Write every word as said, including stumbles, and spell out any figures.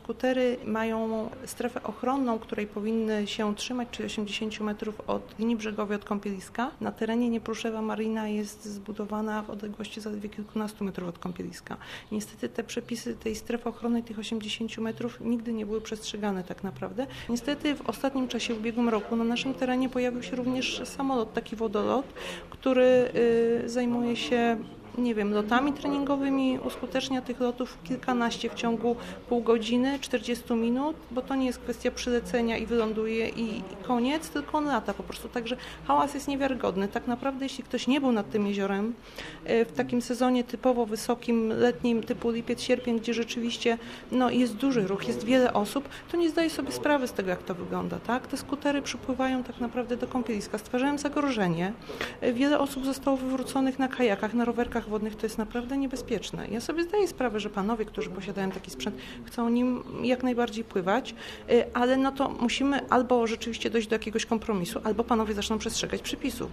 skutery mają strefę ochronną, której powinny się trzymać, czyli osiemdziesiąt metrów od linii brzegowej, od kąpieliska. Na terenie Niepruszewa marina jest zbudowana w odległości zaledwie kilkunastu metrów od kąpieliska. Niestety te przepisy tej strefy ochronnej, tych osiemdziesięciu metrów, nigdy nie były przestrzegane tak naprawdę. Niestety w ostatnim czasie, w ubiegłym roku, na naszym terenie pojawił się również samolot, taki wodolot, który y, zajmuje się nie wiem, lotami treningowymi, uskutecznia tych lotów kilkanaście w ciągu pół godziny, czterdziestu minut, bo to nie jest kwestia przylecenia i wyląduje i, i koniec, tylko on lata po prostu. Także hałas jest niewiarygodny. Tak naprawdę, jeśli ktoś nie był nad tym jeziorem w takim sezonie typowo wysokim, letnim, typu lipiec, sierpień, gdzie rzeczywiście no, jest duży ruch, jest wiele osób, to nie zdaje sobie sprawy z tego, jak to wygląda. Tak? Te skutery przypływają tak naprawdę do kąpieliska, stwarzają zagrożenie. Wiele osób zostało wywróconych na kajakach, na rowerkach wodnych, to jest naprawdę niebezpieczne. Ja sobie zdaję sprawę, że panowie, którzy posiadają taki sprzęt, chcą nim jak najbardziej pływać, ale no to musimy albo rzeczywiście dojść do jakiegoś kompromisu, albo panowie zaczną przestrzegać przepisów.